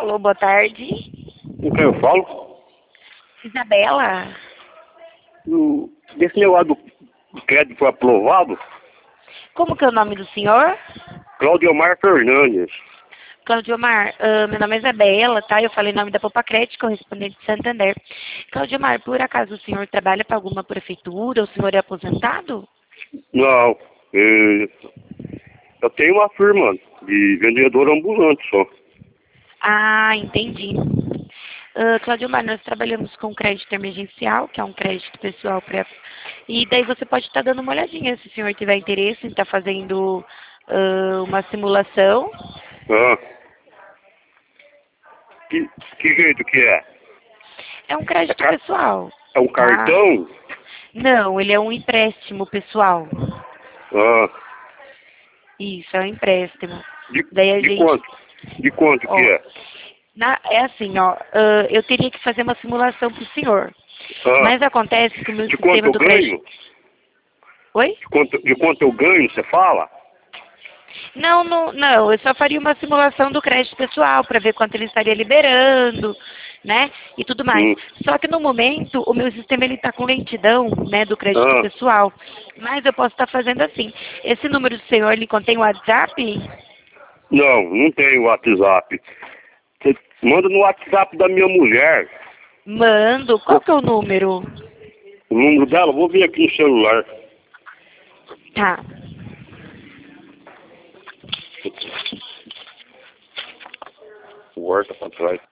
Alô, boa tarde. Com quem eu falo? Isabela? Desse negócio do crédito foi aprovado? Como que é o nome do senhor? Claudiomar Fernandes. Claudiomar, meu nome é Isabela, tá? Eu falei em nome da Poupa Crédito, correspondente de Santander. Claudiomar, por acaso o senhor trabalha para alguma prefeitura? O senhor é aposentado? Não, eu tenho uma firma de vendedor ambulante só. Ah, entendi. Claudiomar, nós trabalhamos com crédito emergencial, que é um crédito pessoal para... E daí você pode estar dando uma olhadinha, se o senhor tiver interesse em estar fazendo uma simulação. Ah, que jeito que é? É um crédito pessoal, É um tá? cartão? Não, ele é um empréstimo pessoal. Ah, Isso, é um empréstimo. de, Daí a de gente, quanto? De quanto que ó, é? é assim, ó, eu teria que fazer uma simulação para o senhor. Ah, Mas acontece que o meu de quanto sistema eu do ganho? crédito... Oi? De quanto eu ganho, você fala? Não, não, não, eu só faria uma simulação do crédito pessoal para ver quanto ele estaria liberando, né, e tudo mais. Hum. Só que no momento o meu sistema ele está com lentidão, né, do crédito Ah, pessoal. Mas eu posso estar fazendo assim. Esse número do senhor, ele contém o WhatsApp? não tenho WhatsApp. Você manda no WhatsApp da minha mulher. Mando. Qual que é o número? O número dela, vou ver aqui no celular. Tá. Volta pra trás.